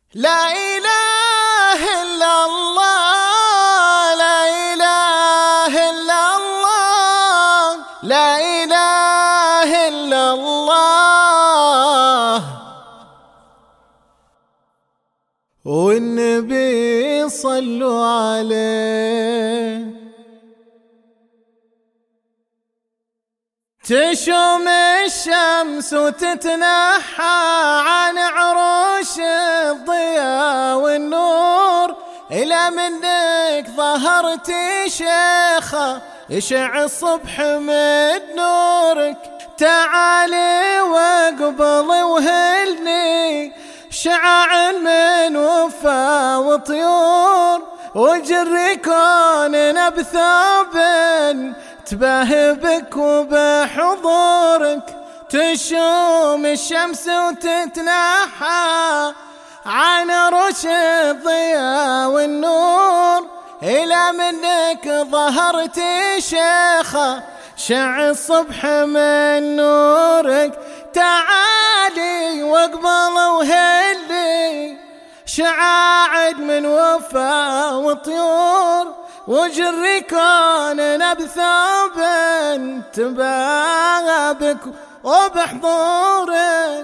لا إله إلا الله، لا إله إلا الله، لا إله إلا الله. والنبي صلوا عليه. تشوم الشمس وتتنحى عن عروش الضياء والنور، إلى منك ظهرت شيخة يشع الصبح من نورك. تعالي واقبل وهلني شعاع من وفا وطيور، وجري كوننا بثوب تباهي بك وبحضورك. تشوم الشمس وتتنحى عن عروش الضياء والنور، إلى منك ظهرت شيخة شع الصبح من نورك. تعالي واقبل وهلي شعاع من وفا وطيور، وجري كوننا بثوب تباهى بك وبحضورك.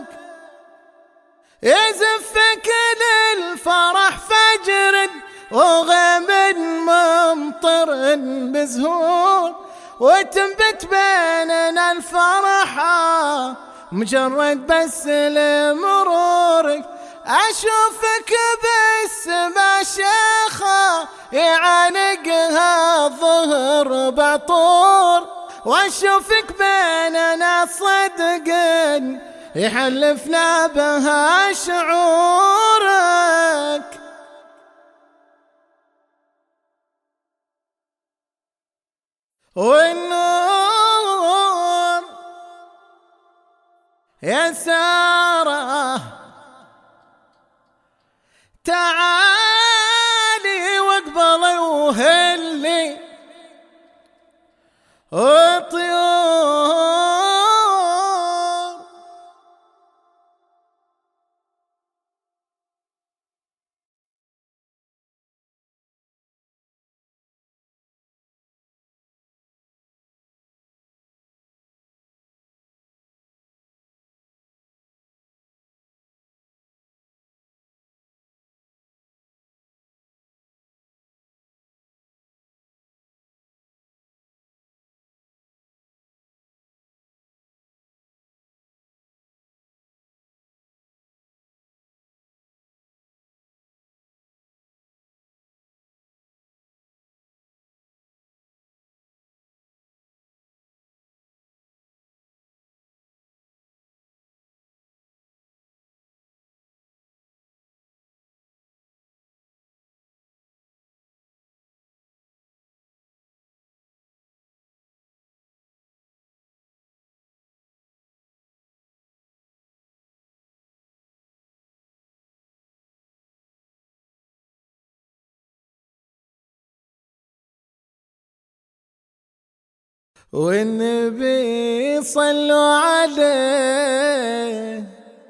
يزفك للفرح فجر وغيم ممطر بزهور، وتنبت بيننا الفرحة مجرد بس لمرورك. أشوفك بالسما شيخة يعانقها الظهر بعطور، وأشوفك بيننا صدق يحلفنا بها شعورك. والنور يا سارة تعالي واقبلي وهلي وطيور. والنبي صلوا عليه.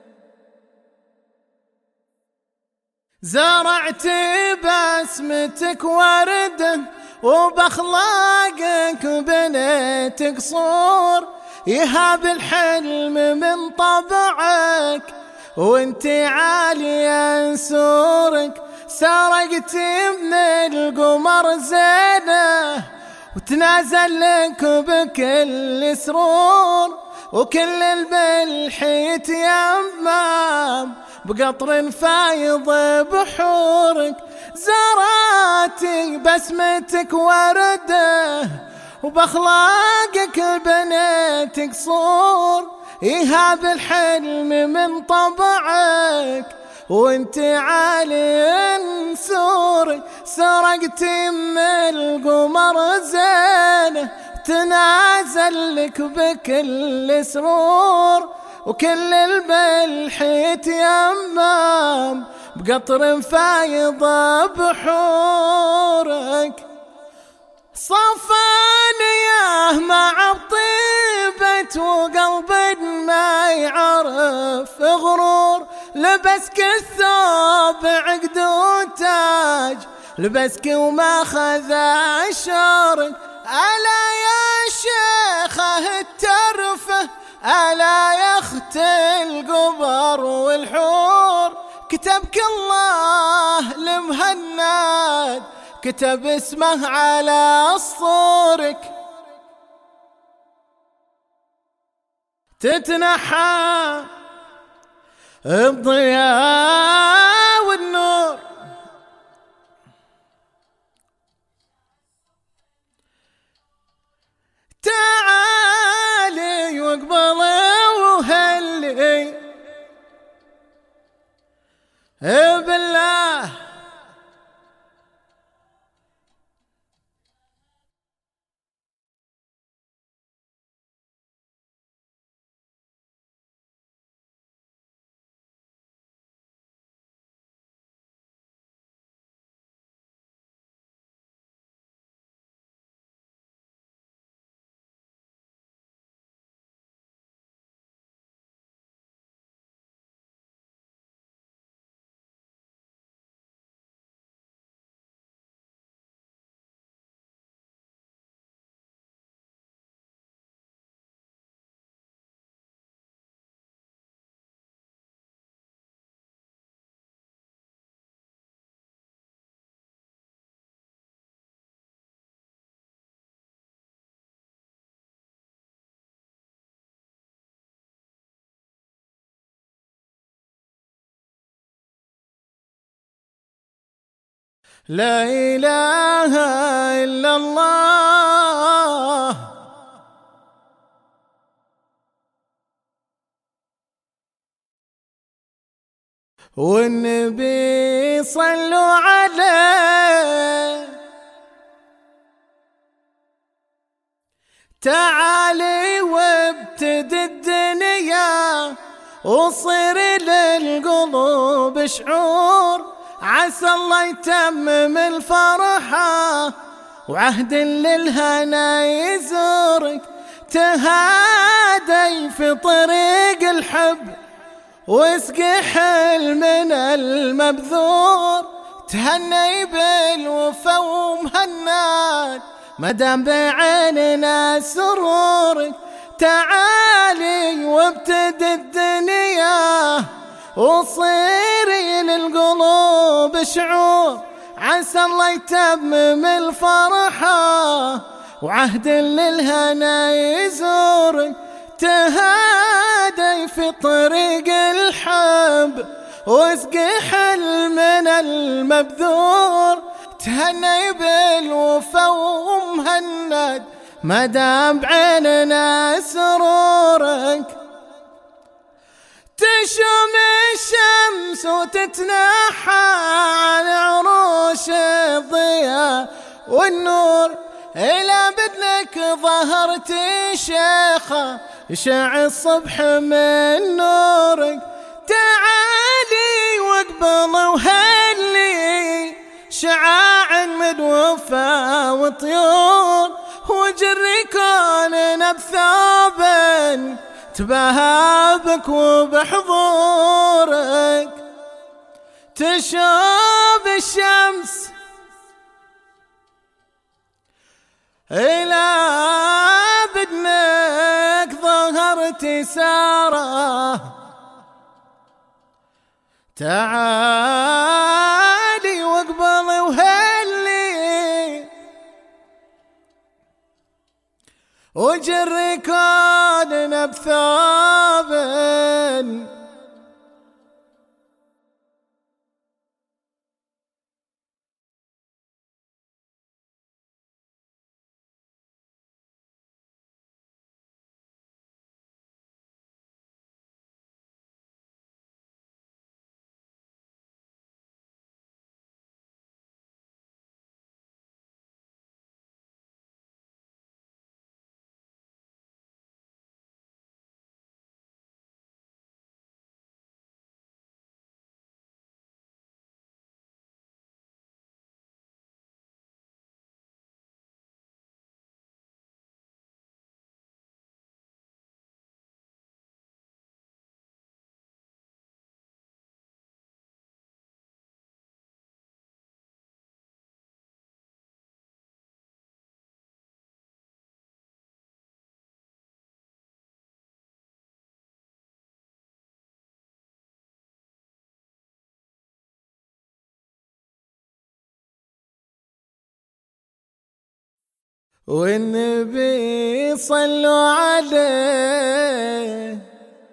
زرعت بسمتك ورد وبأخلاقك بنيت قصور، يهاب الحلم من طبعك وانت عالية نسورك. سرقت من القمر زينه وتنازل لك بكل سرور، وكل البلحيت يمام بقطر فايض بحورك. زرعتي بسمتك ورده وبأخلاقك بنيت قصور، يهاب الحلم من طبعك وانت عالي نسورك. سرقت من القمر زينه تنازل لك بكل سرور، وكل البلحيت يمام بقطر فايض بحورك. صفانية مع طيبة وقلب ما يعرف غرور، لبسك الثوب لبسك وما خذا شورك. ألا يا شيخه الترفه، ألا يا أخت القبر والحور، كتبك الله المهند، كتب اسمه على سطورك. تتنحى الضياء والنور، تعالي واقبلي وهلي بالله. لا إله إلا الله، والنبي صلوا عليه. تعالي وابتدي الدنيا وصير للقلوب شعور، عسى الله يتمم الفرحة وعهد للهنا يزورك. تهادي في طريق الحب واسقي حلمنا المبذور، تهني بالوفا ومهند مدام بعيننا سرورك. تعالي وابتدي الدنيا وصيري للقلوب شعور، عسى الله يتمم الفرحة وعهد للهنا يزورك. تهادي في طريق الحب واسقي حلمنا المبذور، تهني بالوفا ومهند مدام بعيننا سرورك. تشم الشمس وتتنحى عن عروش الضياء والنور، إلى بدنك ظهرت شيخة يشع الصبح من نورك. تعالي واقبل وهلي شعاع من وفا وطيور، وجري كوننا بثوب تباهى بك وبحضورك. تشوب الشمس إلى بدنك ظهرت سارة، تعالي واقبل وهلي وجري كوننا بثوب والنبي صلوا عليه.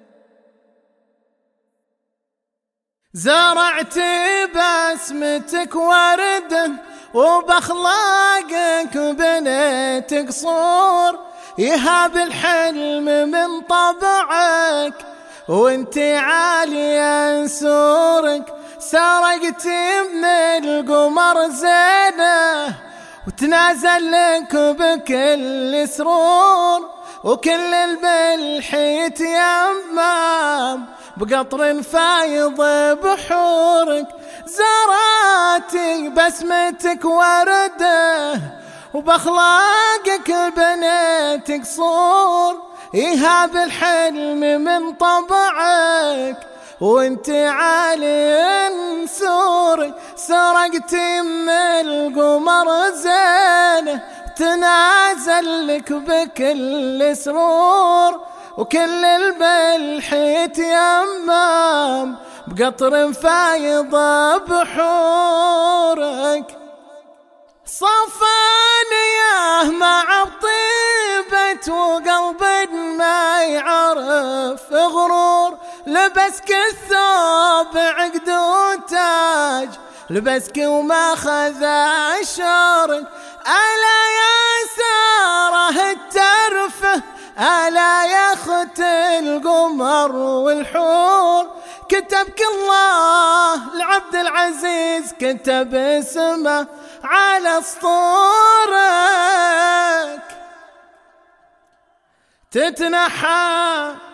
زرعت بسمتك ورده وبأخلاقك بنيت قصور، يهاب الحلم من طبعك وانت عالية سورك. سرقت من القمر زينه وتنازل لك بكل سرور، وكل الملح يتيمم بقطر فايض بحورك. زرعتي بسمتك ورده وبأخلاقك بنيت قصور، يهاب الحلم من طبعك وانت عالي سوري. سرقت من القمر زينه تنازل لك بكل سرور، وكل الملح يتيمم بقطر فايض بحورك. صفانيه مع طيبة وقلب ما يعرف غرور، لبسك الثوب عقد وتاج لبسك وما خذا شارك. ألا يا ساره الترفه، ألا يا أخت القمر والحور، كتبك الله لعبد العزيز كتب اسمه على سطورك. تتنحى